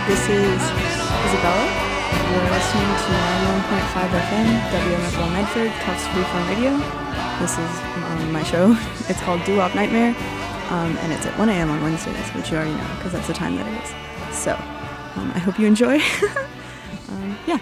This is Isabella. You're listening to 91.5 FM, WMFL Medford, Tufts Freeform Radio. This is my show. It's called Doo-Wop Nightmare, and it's at 1 a.m. on Wednesdays, which you already know because that's the time that it is. So, I hope you enjoy. Yeah.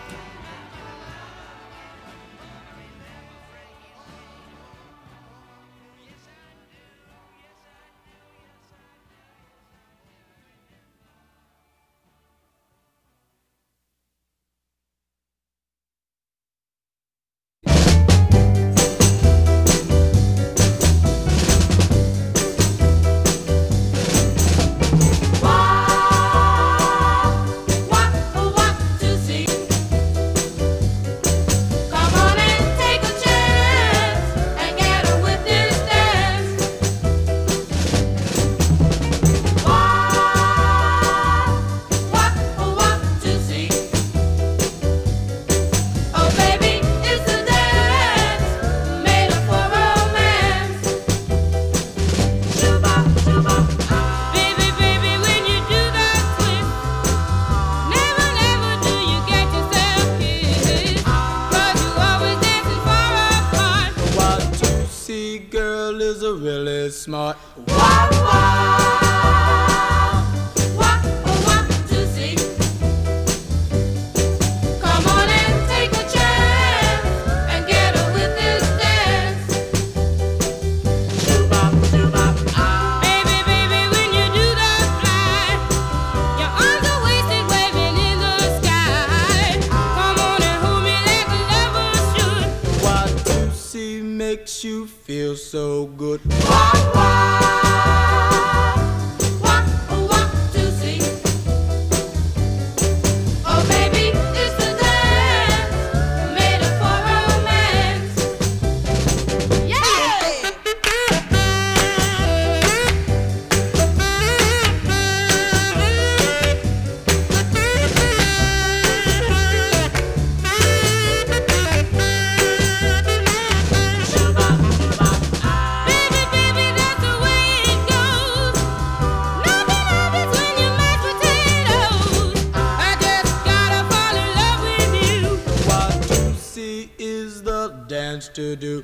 Smart. Makes you feel so good. To do.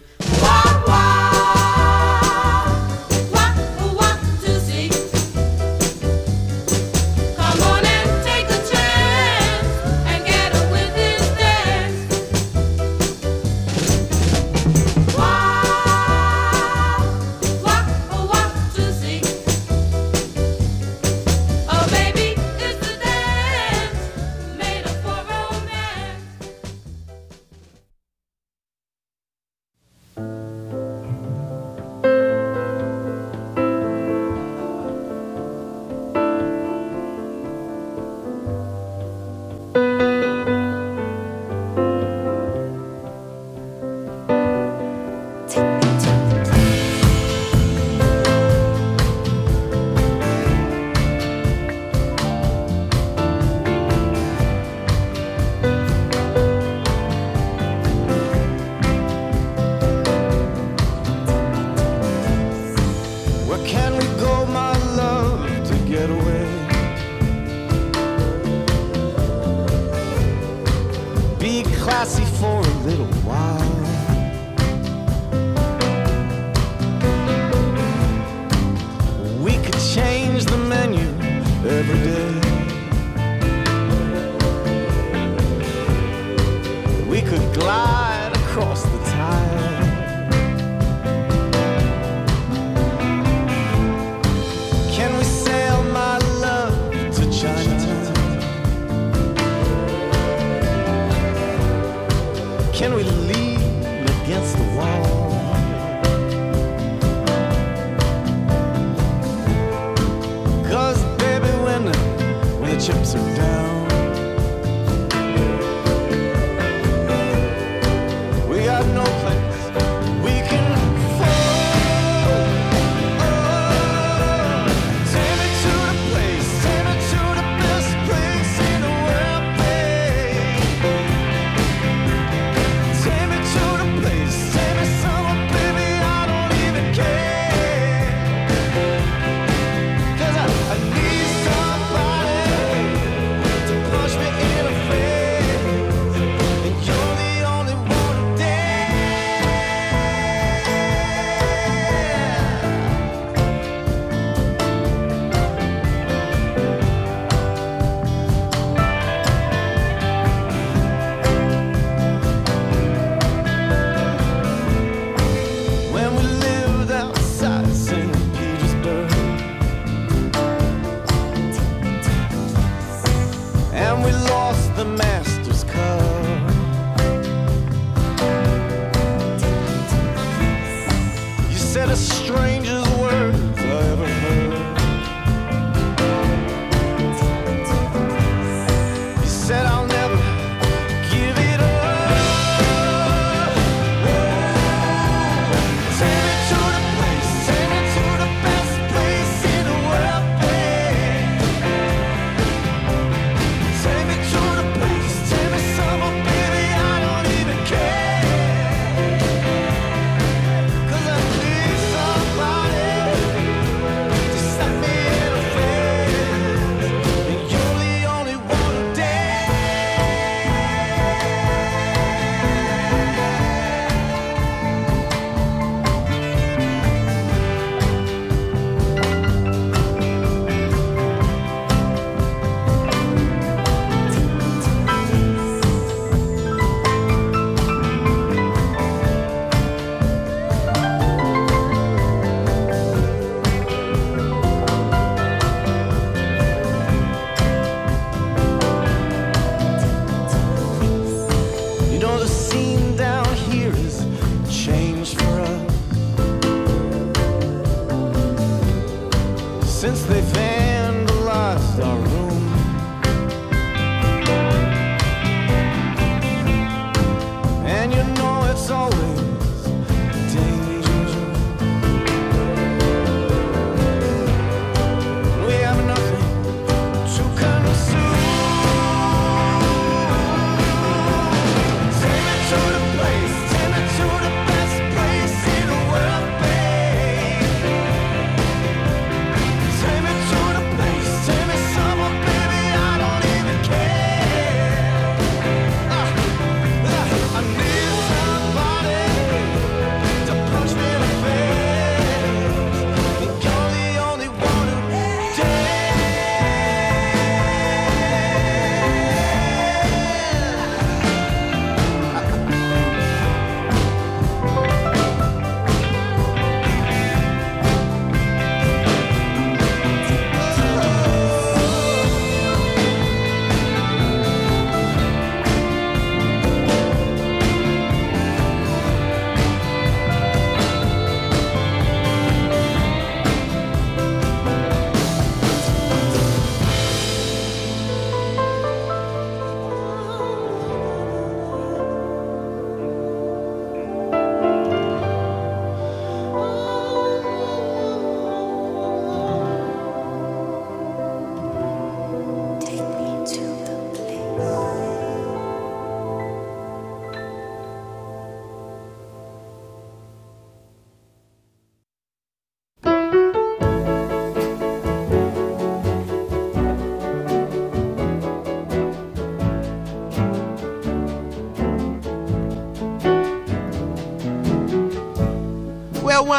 I need somebody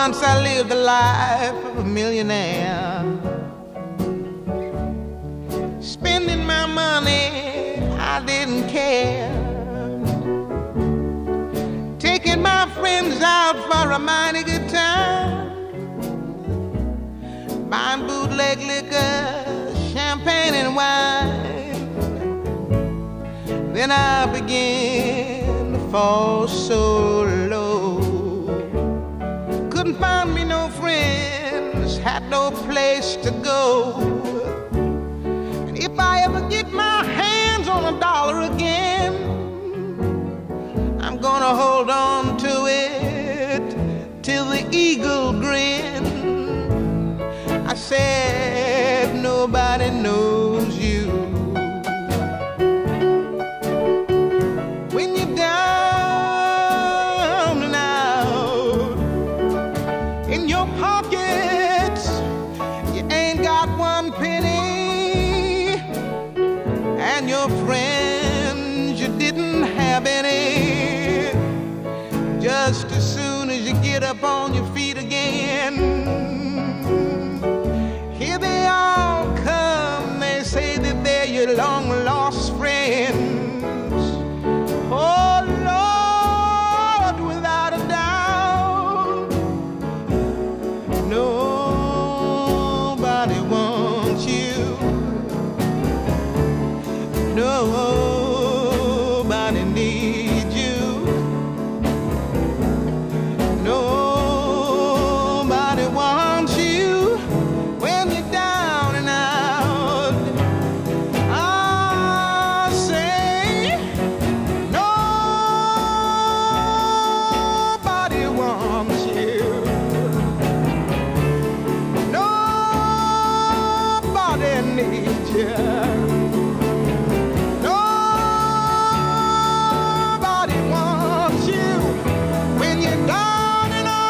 Once I lived the life of a millionaire, spending my money, I didn't care. Taking my friends out for a mighty good time, buying bootleg liquor, champagne and wine. Then I began to fall so low. Couldn't find me no friends, had no place to go. And if I ever get my hands on a dollar again, I'm gonna hold on to it till the eagle grin. I said, nobody knows you. When you're down and out, in your pockets, you ain't got one penny, and your friends, you didn't have any. Just as soon as you get up on your feet again, here they all come. They say that they're your long-lost friends. Oh, Lord, without a doubt, nobody wants you. Nobody needs you. Nobody wants you when you're down and out. I say, nobody wants you. Nobody needs you. Nobody wants you when you're down and out.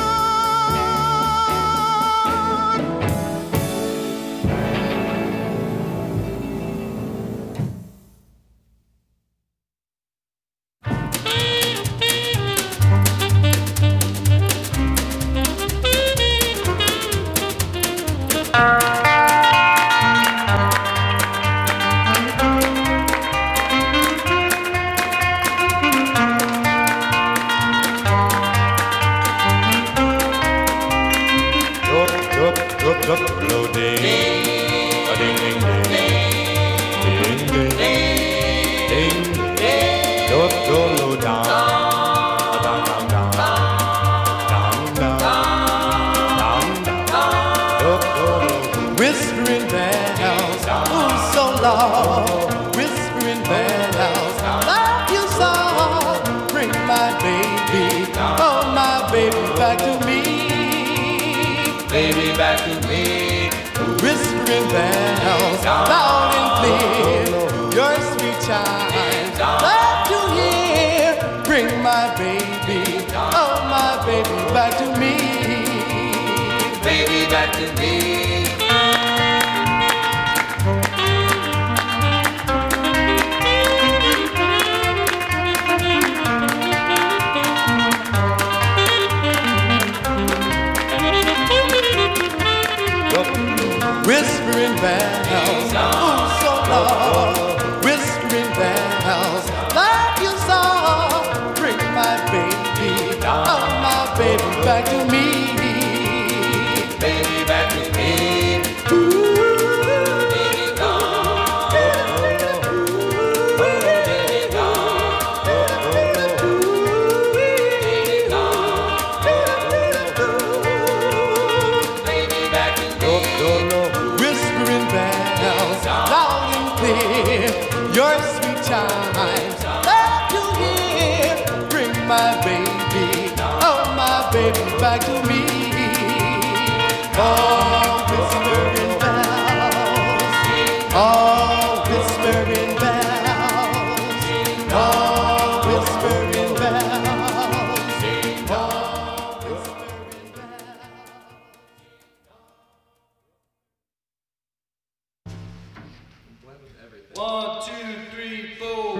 Whispering bells, oh so long. Whispering bells, love you so. Bring my baby, oh my baby back to me. Baby, back to me. Whispering bells, loud and clear. Your sweet chimes, love to hear. Bring my baby, oh my baby back to me. Baby, back to me. Whispering bells, oh so long. Whispering bells, love you so. Bring my baby, oh my baby back to me. Baby, back to me. Baby, gone. Baby, gone. Baby, gone. Baby, back to me. Whispering bells, loud and clear. Your sweet chimes, love to hear. Bring my baby, oh my baby back to me. Oh, whispering bells, oh, whispering bells, oh, whispering bells, oh, whispering bells. 1, 2, 3, 4.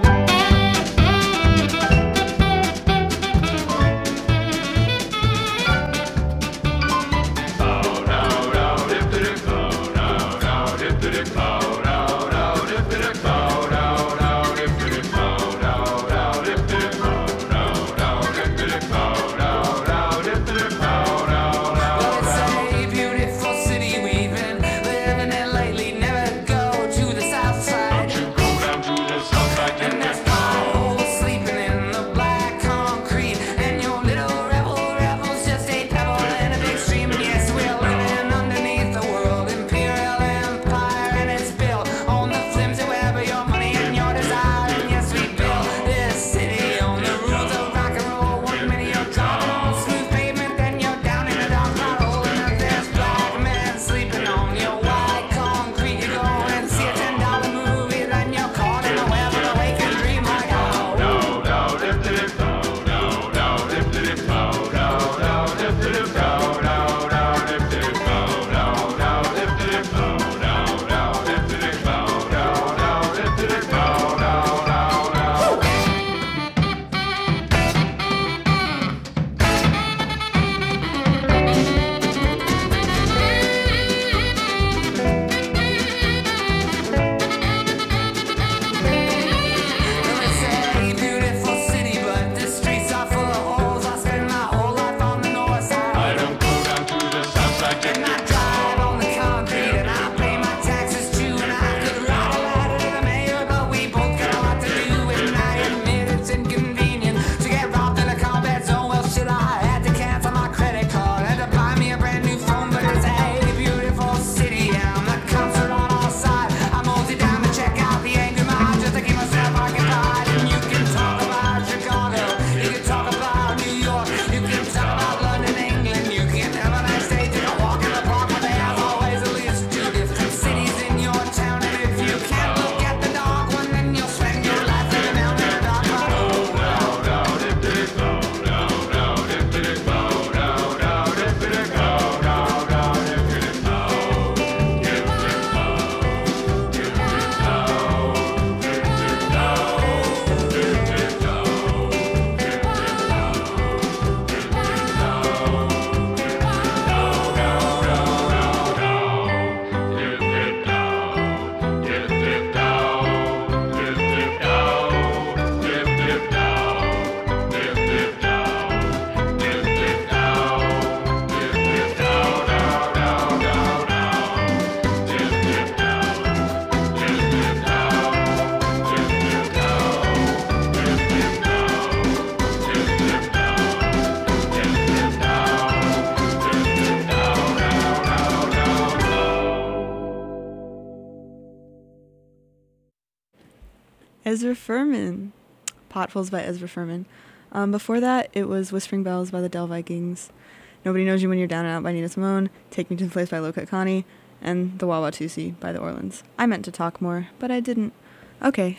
Ezra Furman. Potfuls by Ezra Furman. Before that, it was Whispering Bells by the Del Vikings. Nobody Knows You When You're Down and Out by Nina Simone. Take Me to the Place by Low Cut Connie. And The Wawatusi by the Orleans. I meant to talk more, but I didn't. Okay,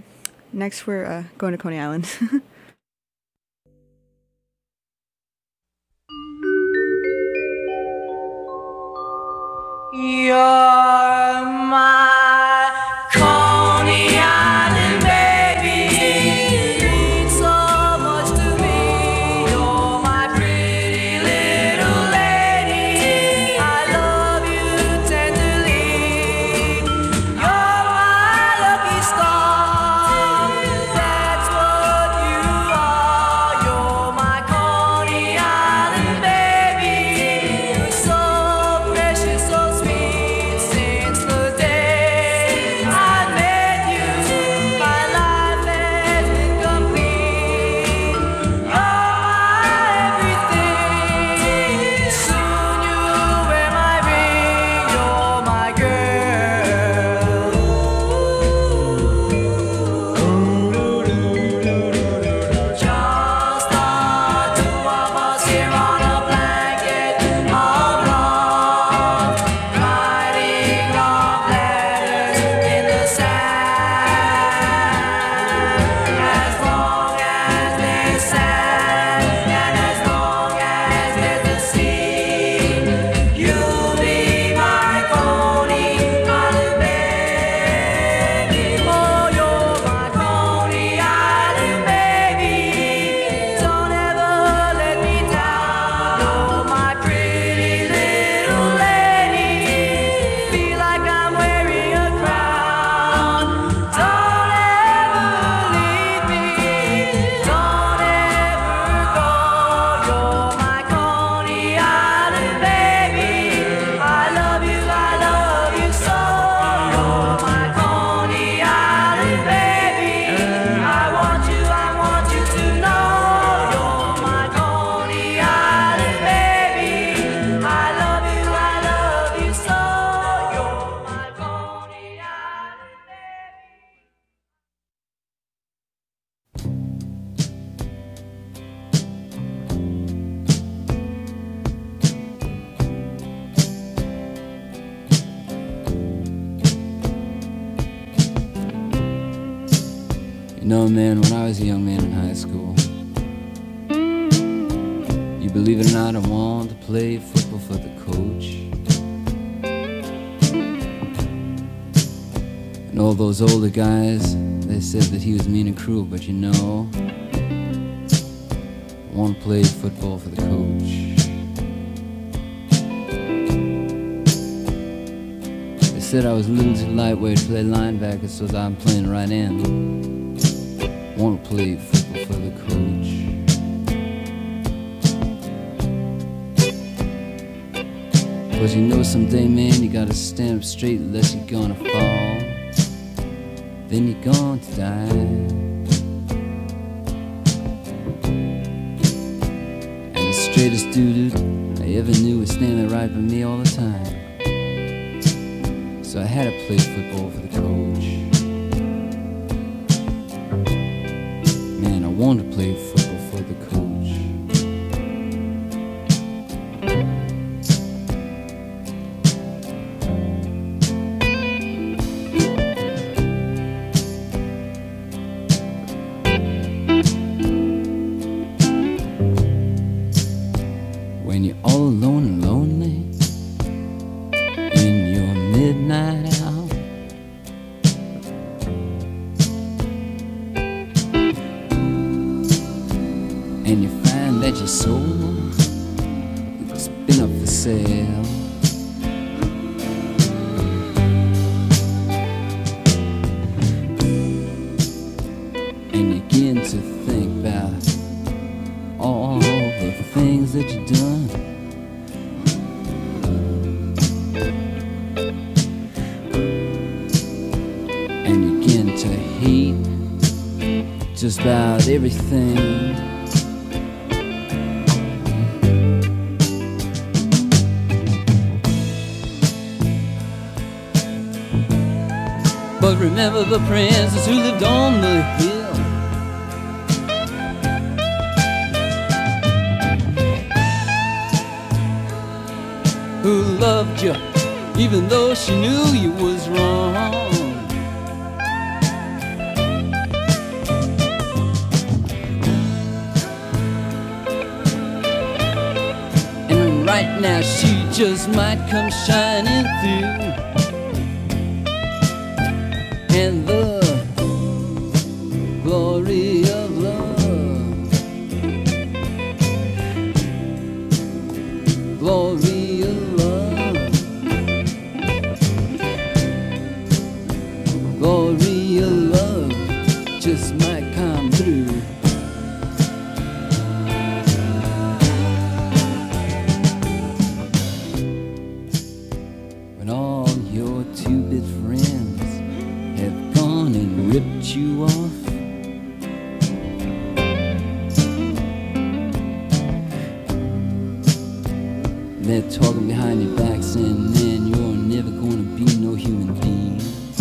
next we're going to Coney Island. You're my Coney Island baby. You mean so much to me. You're my pretty little lady. I love you tenderly. You're my lucky star. That's what you are. You're my Coney Island baby. You're so precious, so sweet. No, man, when I was a young man in high school, you believe it or not, I wanted to play football for the coach. And all those older guys, they said that he was mean and cruel, but you know, I want to play football for the coach. They said I was a little too lightweight to play linebacker, so I'm playing right end. I want to play football for the coach. Cause you know someday, man, you gotta stand up straight unless you're gonna fall. Then you're going to die. And the straightest dude I ever knew was standing right by me all the time. So I had to play football for the coach. Man, I wanted to play football for the coach. When you're all alone and lonely in your midnight hour, and you find that your soul has been up for sale, and you begin to think about all the things that you've done. And you begin to hate just about everything. But remember the princess who lived on the hill, who loved you even though she knew you was wrong. And right now she just might come shining through, and the glory of love, glory of love, glory of love just might come through. When all your two-bit friends have gone and ripped you off, they're talking behind your back saying, man, you're never gonna be no human being.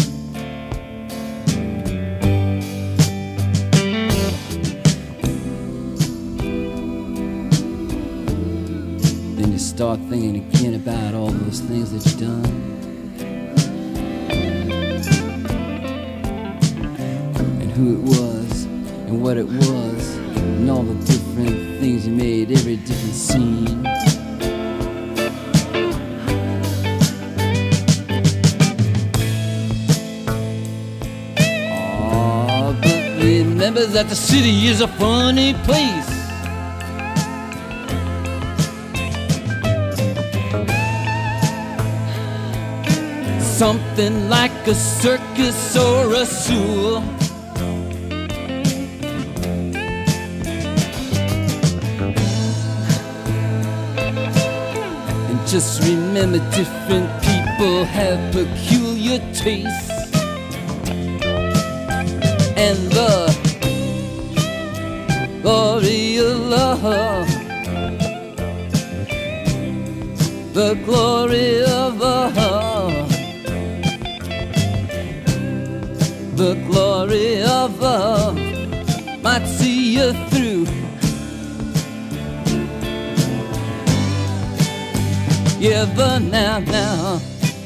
Then you start thinking again about all those things that you've done, and who it was, and what it was, and all the different things you made, every different scene. Remember that the city is a funny place. Something like a circus or a zoo. And just remember, different people have peculiar tastes, and the glory of love, the glory of love, the glory of love might see you through. Yeah, the now,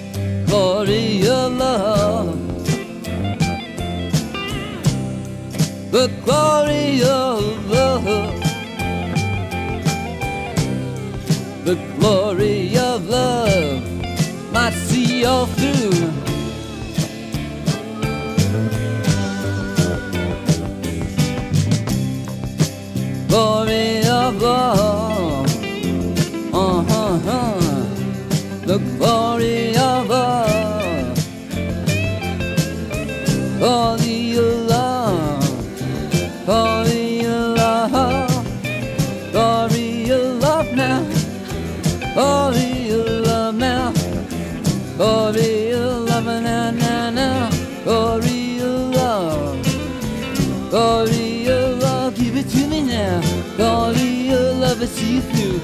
glory of love, the glory of love, the glory of love might see all through. Glory of love, the glory of love, glory of love, glory of love, glory of love now, glory of love now, glory of love now, now, now, glory of love, glory of love, give it to me now, glory of love, I see you through.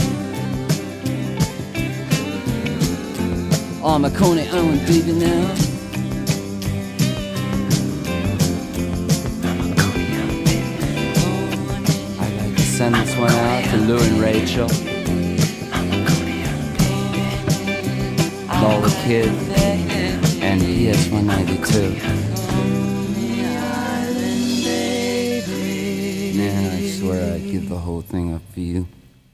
Oh, my Coney Island baby now. I'd like to send this one out to Lou and Rachel, Lola Kid, and ES 192. Now I swear I'd give the whole thing up for you.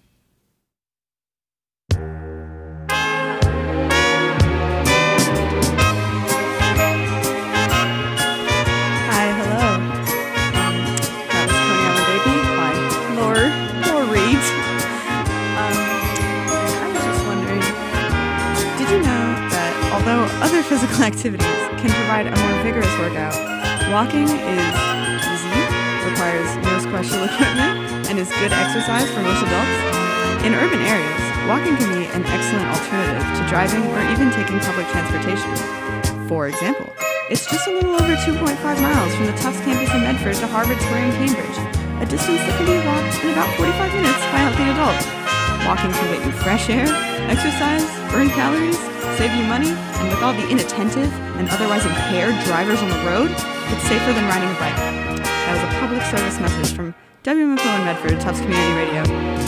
Physical activities can provide a more vigorous workout. Walking is easy, requires no special equipment, and is good exercise for most adults. In urban areas, walking can be an excellent alternative to driving or even taking public transportation. For example, it's just a little over 2.5 miles from the Tufts campus in Medford to Harvard Square in Cambridge, a distance that can be walked in about 45 minutes by healthy adults. Walking can get you fresh air, exercise, burn calories, save you money, and with all the inattentive and otherwise impaired drivers on the road, it's safer than riding a bike. That was a public service message from WMFO in Medford, Tufts Community Radio.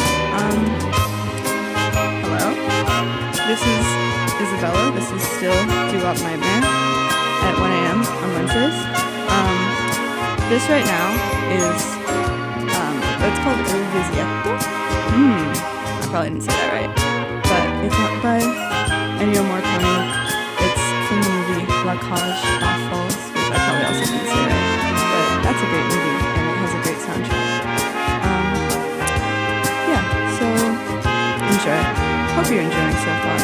Hello? This is Isabella. This is still Doo-Wop Nightmare at 1 a.m. on Wednesdays. This right now is, it's called Il Vizietto. I probably didn't say that right. But it's not by Ennio Morricone. It's from the movie La Cage aux Folles, which I probably also didn't say right. But that's a great movie, and it has a great soundtrack. Yeah, so enjoy. Hope you're enjoying so far.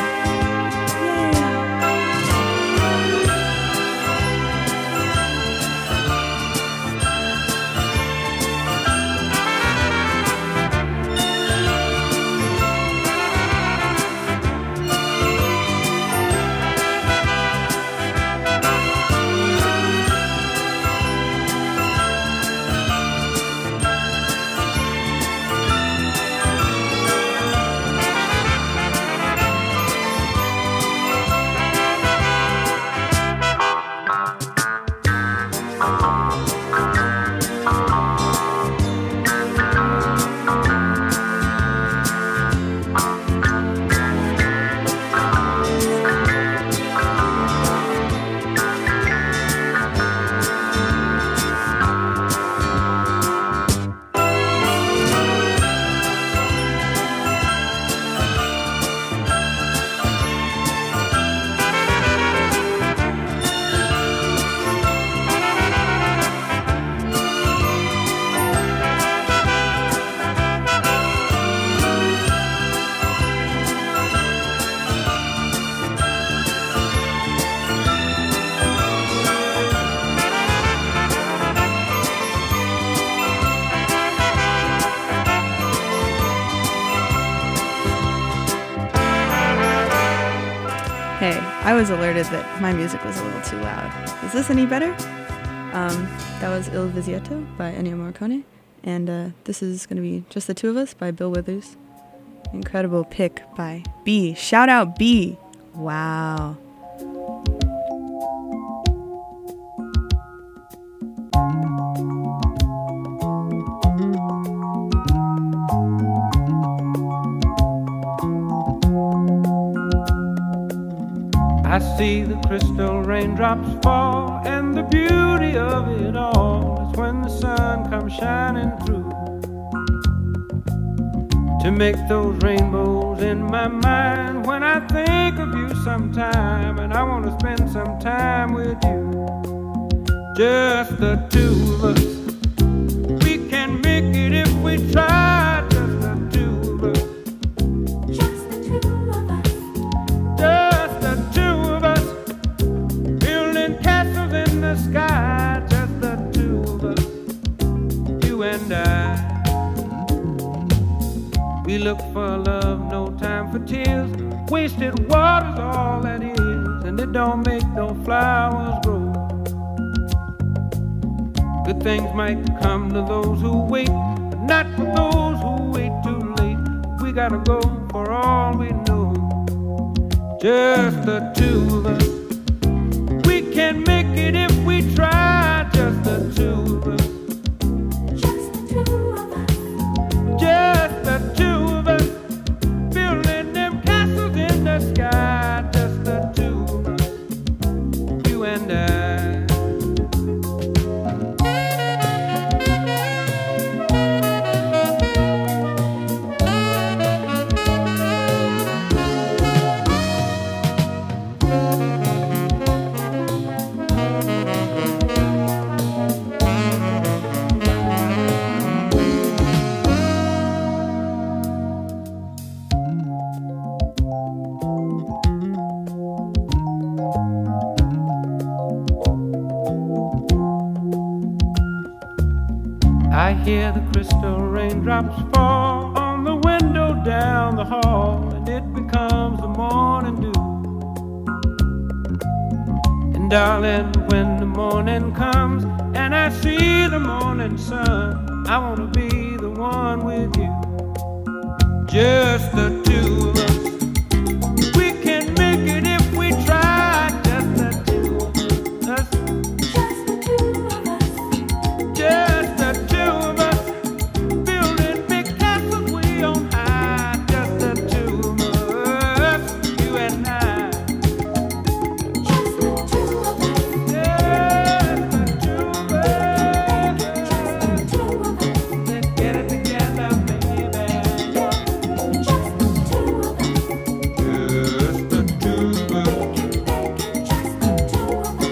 I was alerted that my music was a little too loud. Is this any better? That was Il Vizietto by Ennio Morricone, and this is going to be Just the Two of Us by Bill Withers. Incredible pick by B. Shout out B. Wow. I see the crystal raindrops fall, and the beauty of it all is when the sun to make those rainbows in my mind when I think of you sometime, and I want to spend some time with you, just the two of us. We can make it if we try, just the two of us. Just the two of us. Just the two of us, building castles in the sky, just the two of us, you and I. We look for love, no time for tears. Wasted water's all that is, and it don't make no flowers grow. Good things might come to those who wait, but not for those who wait too late. We gotta go for all we know, just the two of us. We can make it if we try, just the two of us. Just the two of us. Just the two of us, building them castles in the sky. Just the two of us, you and I. I hear the crystal raindrops fall on the window down the hall, and it becomes the morning dew. And darling, when the morning comes and I see the morning sun, I wanna be the one with you, just the two of us. We can make it if we try, just the two of us. Just the two of us. Just the two of us, building big castles way on high. Just the two of us, you and I. Just the two of us. Just the two of us. Just the two of us. Let's get it together, baby. Just the two of us. Just the two of us. Just the two of us.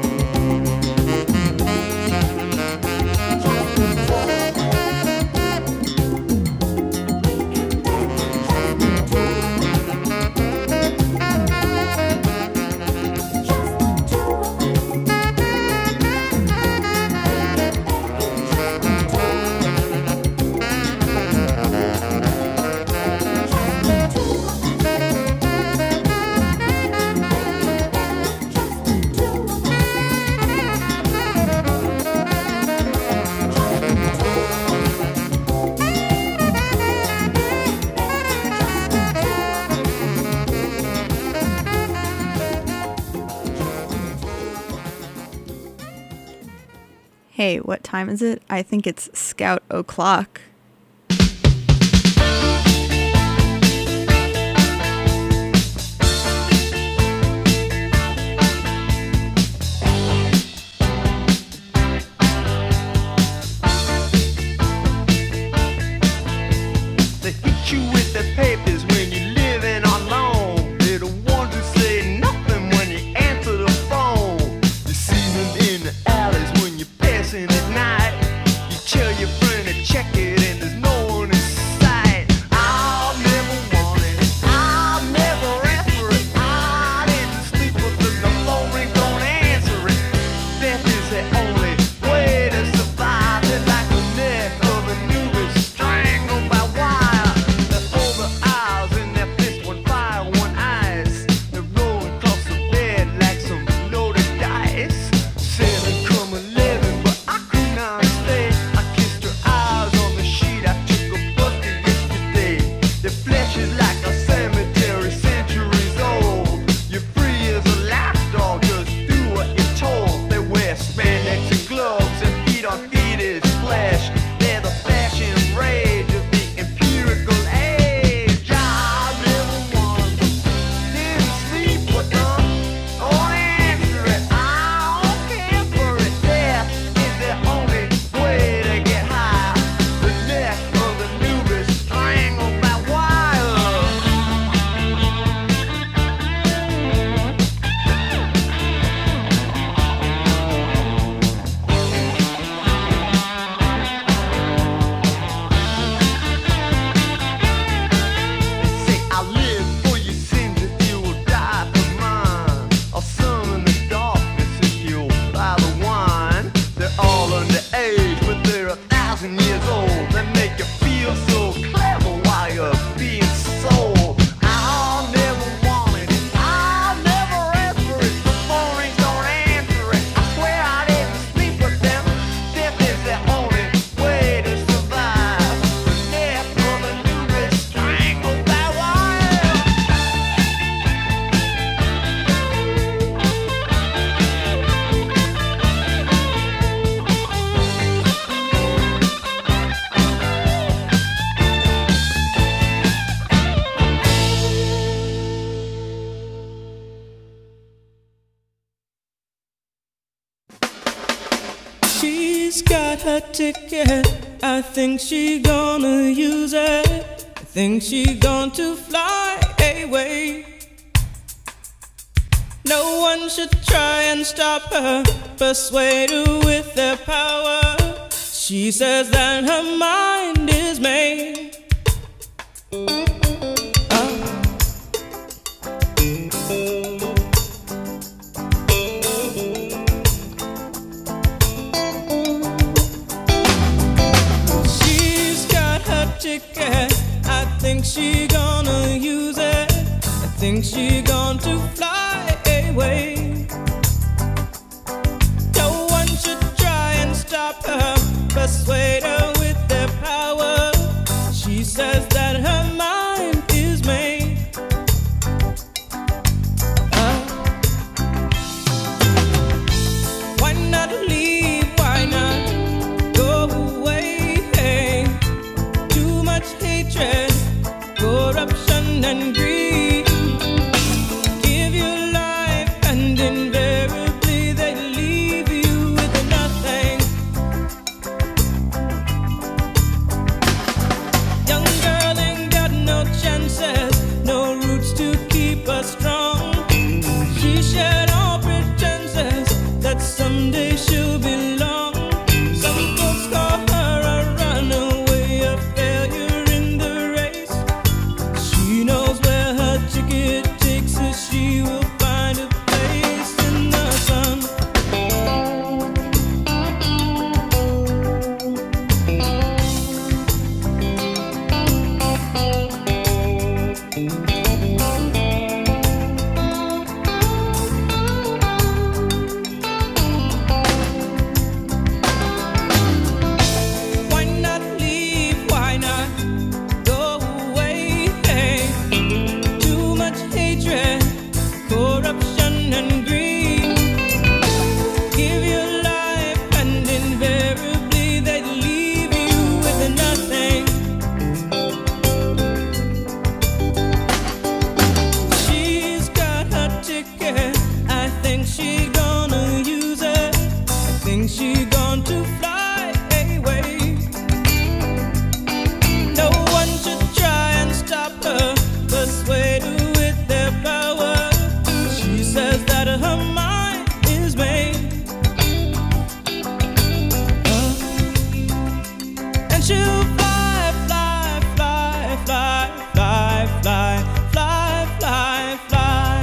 Hey, what time is it? I think it's Scout o'clock. They hit you with the papers when you're living alone. They're the ones who say nothing when you answer the phone. You see them in the alleys when you're passing at night. You tell your friend to check it and She's got her ticket, I think she gonna use it. I think she going to fly away. No one should try and stop her, persuade her with their power. She says that her mind is made. Ticket, I think she gonna use it. I think she going to fly away. No one should try and stop her, persuade her with their power. She says that her mind is made. Why not leave? Why not go away? Too much hatred, corruption and greed. Give your life and invariably they leave you with nothing. Young girl ain't got no chances, no roots to keep her strong. She shed all pretenses that someday she'll belong. Some folks call her a runaway, a failure in the race. She knows where her ticket takes her, she will find a place in the sun. Why not leave? Why not go away? Too much hatred, corruption and greed. Give your life and invariably they leave you with nothing. She's got her ticket, I think she gonna use it. I think she going to fly away. No one should try and stop her, persuade her with their power. She says that her mind is made. And she'll fly, fly, fly, fly, fly, fly, fly, fly, fly.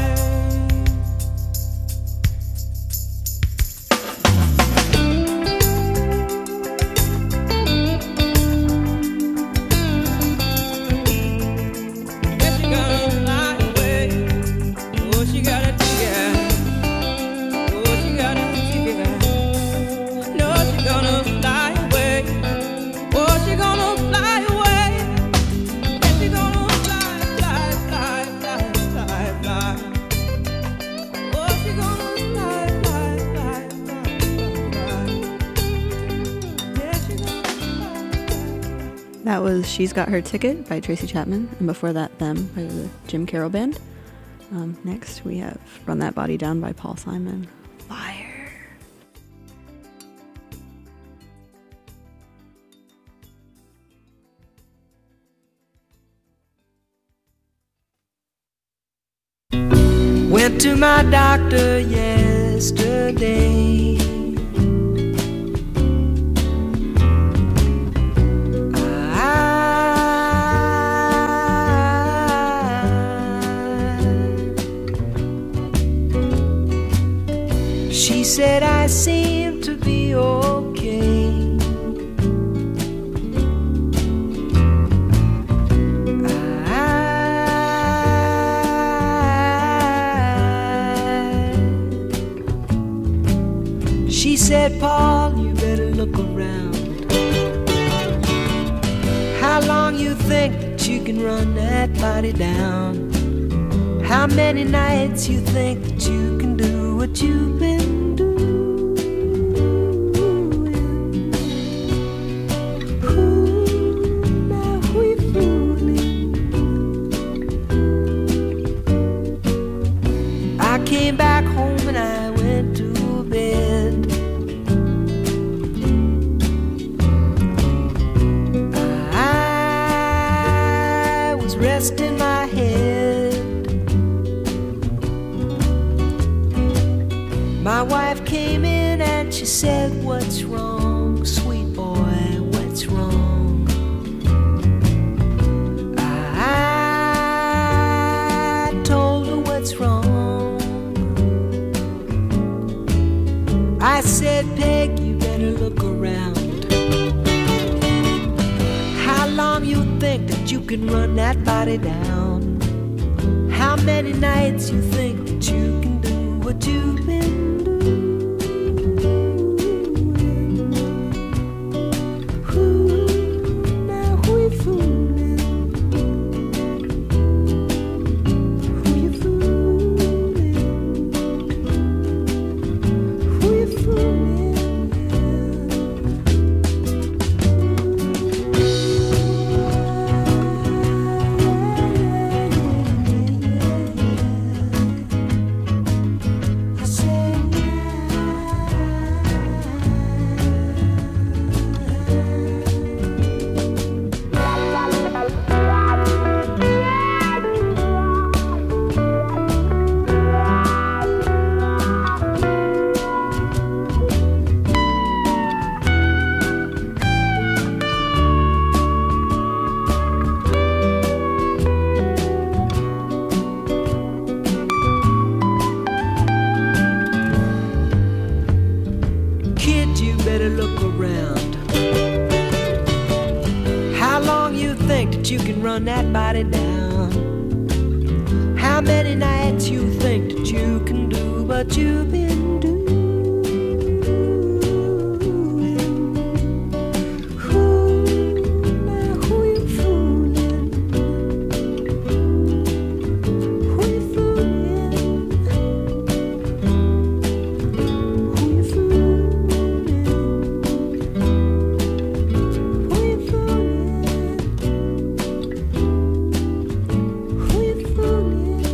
Yeah, she gonna fly away. Oh, she got a ticket. Oh, she got a ticket. No, she gonna fly away. Oh, she gonna fly away. Yeah, she gonna fly, fly, fly, fly, fly, fly. Oh, she gonna fly, fly, fly, fly, fly. Yeah, she gonna fly. That was She's Got Her Ticket by Tracy Chapman, and before that, Them by the Jim Carroll Band. Next, we have Run That Body Down by Paul Simon. Fire. Went to my doctor yesterday. She said I seem to be okay. She said, Paul, you better look around. How long you think that you can run that body down? How many nights you think that you can do what you've been doing? Ooh, now who you fooling? I came back home and I went to bed. She said, what's wrong, sweet boy, what's wrong? I told her what's wrong. I said, Peg, you better look around. How long you think that you can run that body down? How many nights you think that you can do what you've been doing? Now who you fooling? Who you fooling? Who you fooling? I said, kid, you better look around. How long you think that you can run that body down? How many nights you think that you can do what you've been doing? Now who you fooling? Who you fooling? Who you fooling? Who you fooling? Who you fooling?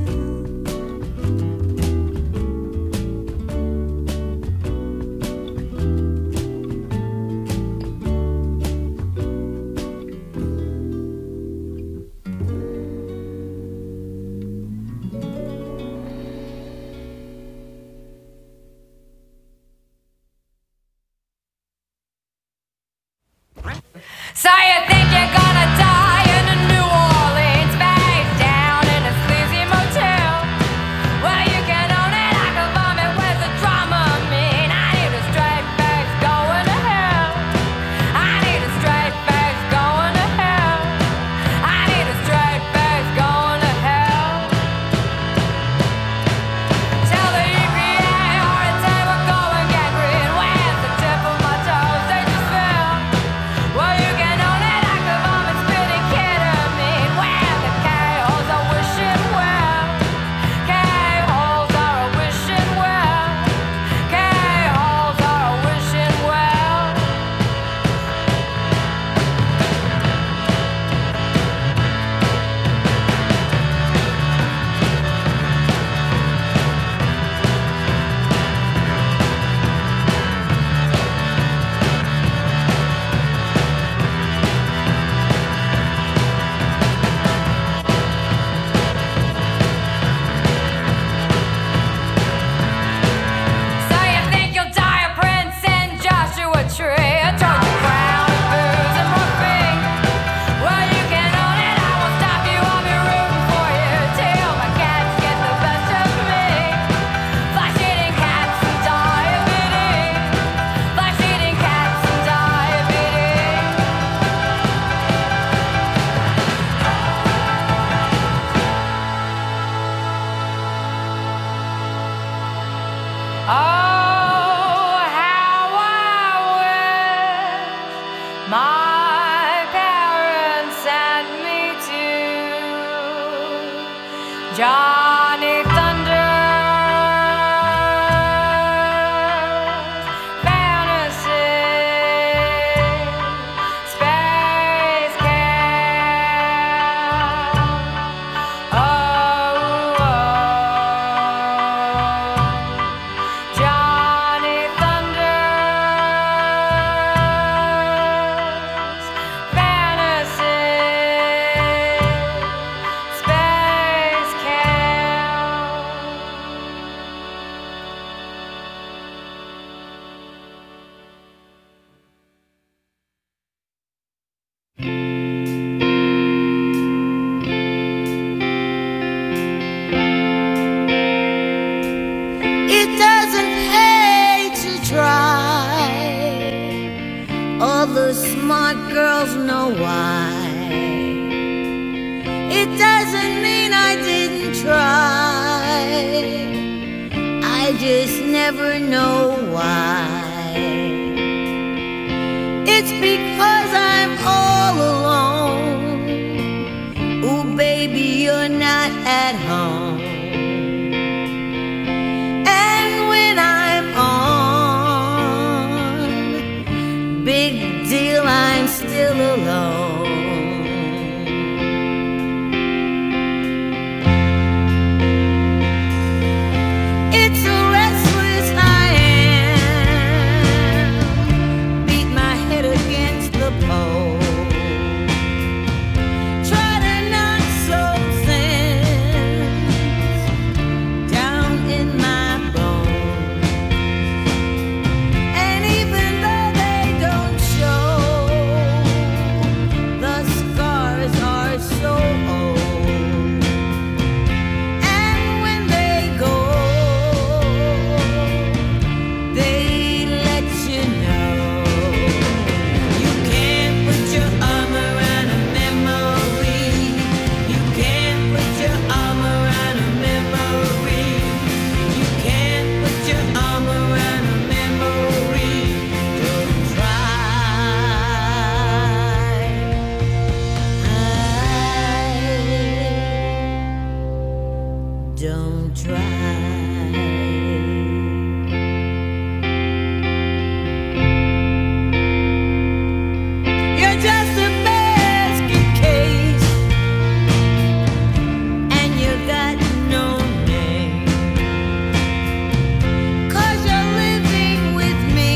So you think you're gonna die in a New Orleans, face down in a sleazy motel? Well, you can own it, I can vomit with the drama mean. I need a straight face going to hell. I need a straight face going to hell. I need a straight face going to hell. Tell the EPA heart attack will go and gangrene. Where's the tip of my toes? They just fell. Well, you can own it, I All the smart girls know why. It doesn't mean I didn't try. I just never know why. It's because I'm all alone. Ooh, baby, you're not at home. And when I'm on, big deal, I'm still alone. It's a restless I am. Beat my head against the pole. Try to knock some sense down in my bones. And even though they don't show, the scars are so old. And when they go, they let you know. You can't put your arm around a memory. You can't put your arm around a memory. You can't put your arm around a memory. Don't try. Don't try. You're just a basket case, and you got no name. 'Cause you're living with me,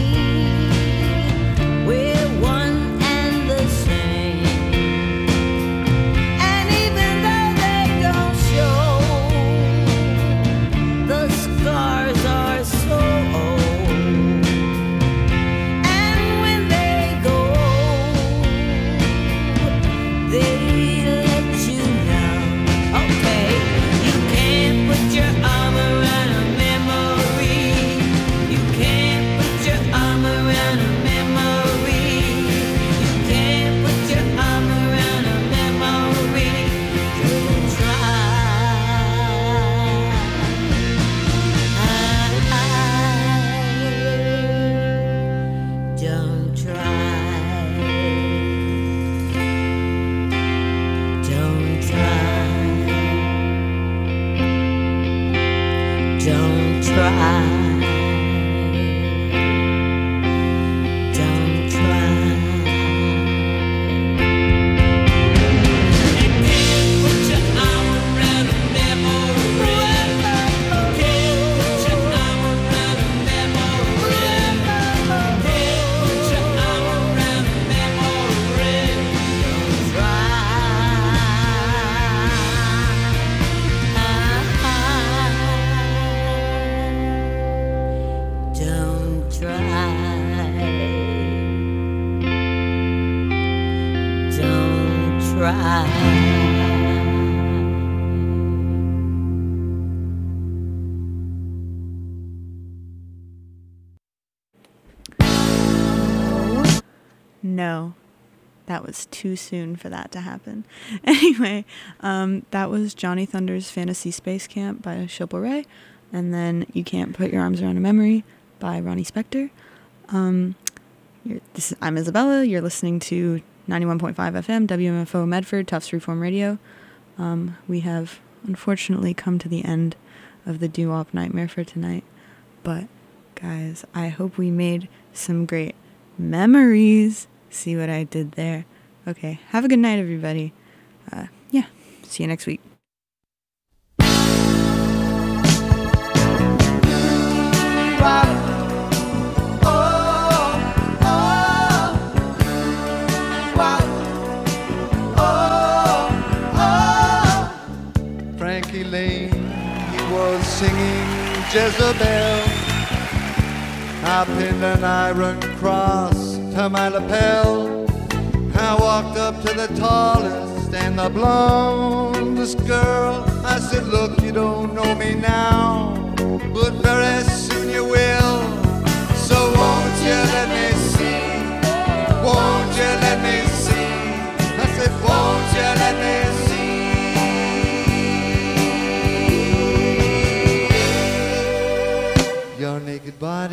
we're one and the same. And even though they don't show, the scars are so old. And when they go, they let you know. Okay, you can't put your arm around a memory. You can't put your arm around a memory. You can't put your arm around a memory. Don't try. Don't try. Don't try. Don't try. Don't try. You can't put your arm around a memory. You can't put your arm around a memory. You can't put your arm around a memory. Don't try. Don't try. No, that was too soon for that to happen. Anyway, that was Johnny Thunder's Fantasy Space Camp by Shilpa Ray, and then You Can't Put Your Arms Around a Memory by Ronnie Spector. I'm Isabella. You're listening to 91.5 FM, WMFO Medford, Tufts Freeform Radio. We have unfortunately come to the end of the doo-wop nightmare for tonight, but guys, I hope we made some great memories. See what I did there? Okay, have a good night, everybody. Yeah, see you next week. Frankie Lane, he was singing Jezebel. I pinned an iron cross to my lapel. I walked up to the tallest and the blondest girl. I said, look, you don't know me now, but very soon you will. So won't you let me see naked body.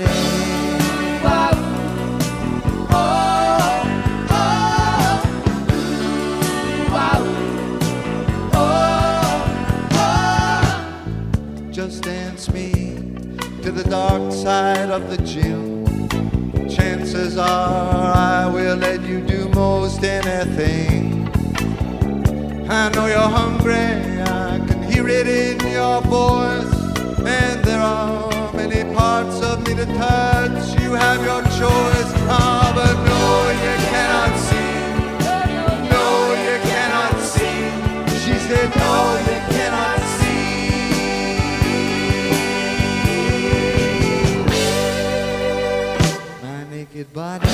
Just dance me to the dark side of the gym. Chances are I will let you do most anything. I know you're hungry, I can hear it in your voice. And there are many parts of me to touch, you have your choice. Ah, but no, you cannot see. No, you cannot see. She said, no, you cannot see. My naked body.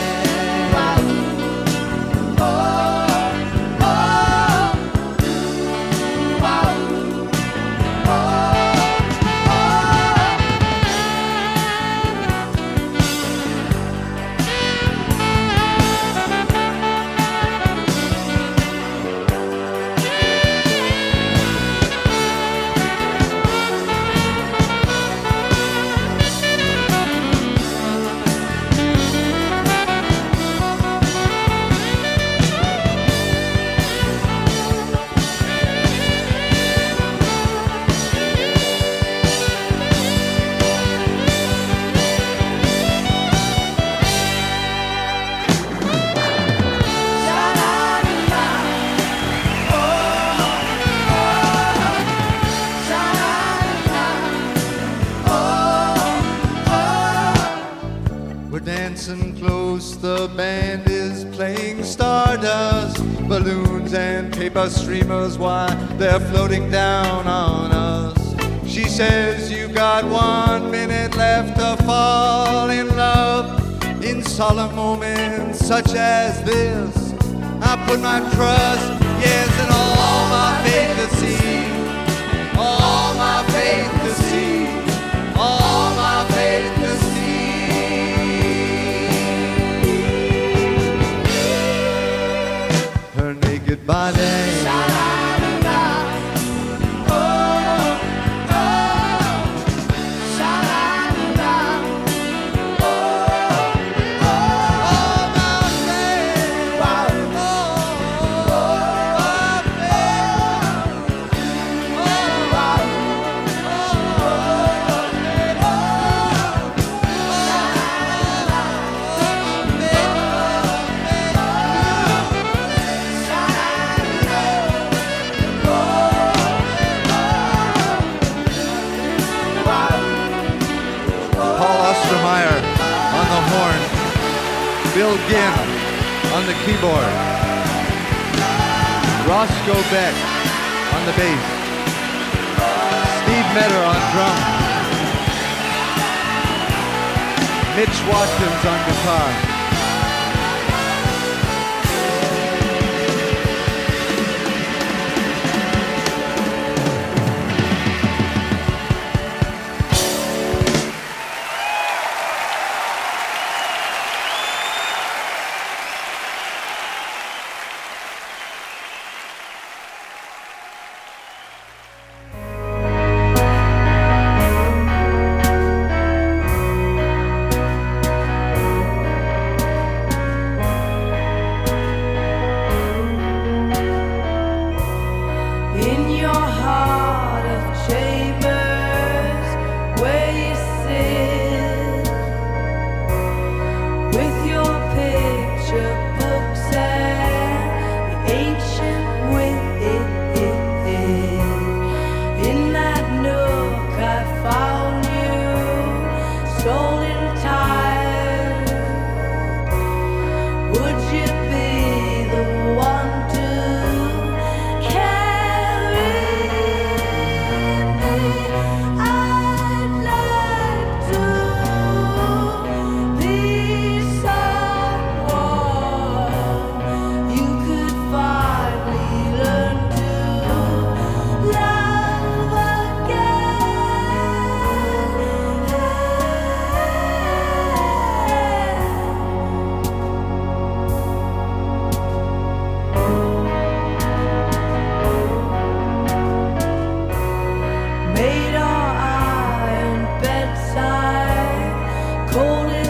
Dancing close, the band is playing Stardust. Balloons and paper streamers, why they're floating down on us. She says you got 1 minute left to fall in love. In solemn moments such as this, I put my trust, yes, and all my faith to see. All my faith to see. All my faith to see. Naked body. On the horn, Bill Ginn on the keyboard, Roscoe Beck on the bass, Steve Metter on drums, Mitch Watkins on guitar.